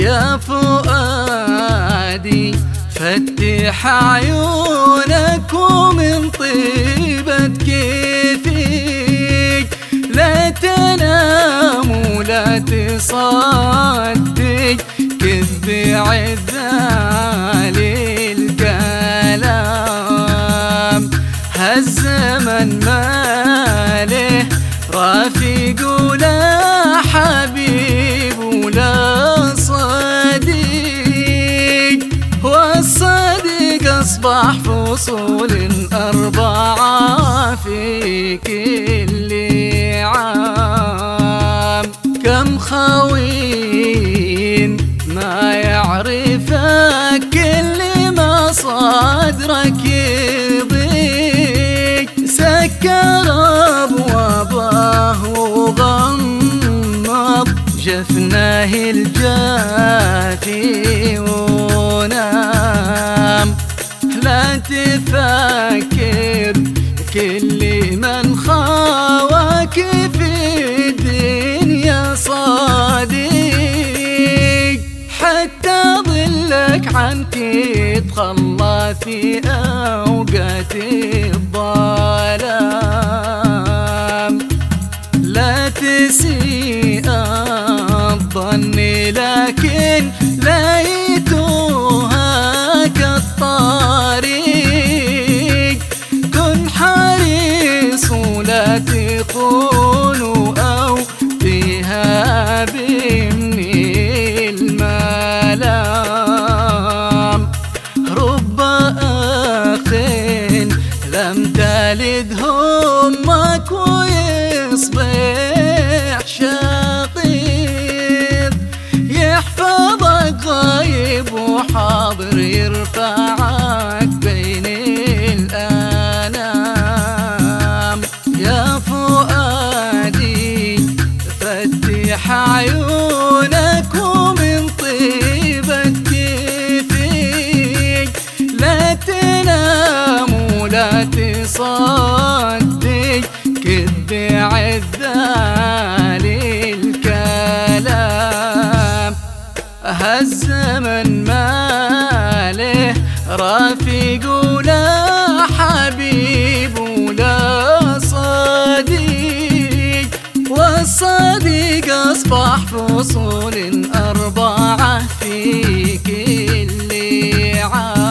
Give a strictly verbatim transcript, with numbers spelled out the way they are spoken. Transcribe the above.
يا فؤادي فتح عيونك ومن طيبة كيفك لا تنام ولا تصدق كذب عذال الكلام. هالزمن ما له رفيق ولا حبيب ولا صديق، والصديق أصبح فصول أربعة في كل عام. كم خوين ما يعرفك كل ما صدرك يضيق، سكر أبوابه وغمض جفناه الجافي ونام. لا تفكر كل من خاوك في الدنيا صديق، حتى ظلك عنك يتخلى في أوقات الظلام. لا تسيء الظن لكن لا يتوهك الطريق، كن حريص ولا تقول أو تهاب من الملام. رب أخ لم تلده أمك ويصبح شقيق، يحفظك غايب وحاضر يرفعك بين الأنام. يا فؤادي فتح عيونك ومن طيبة كيفك لا تنام ولا تصدق كذب عذال الكلام. هالزمن ما له رفيق ولا حبيب ولا صديق، والصديق أصبح فصول أربعة في كل عام.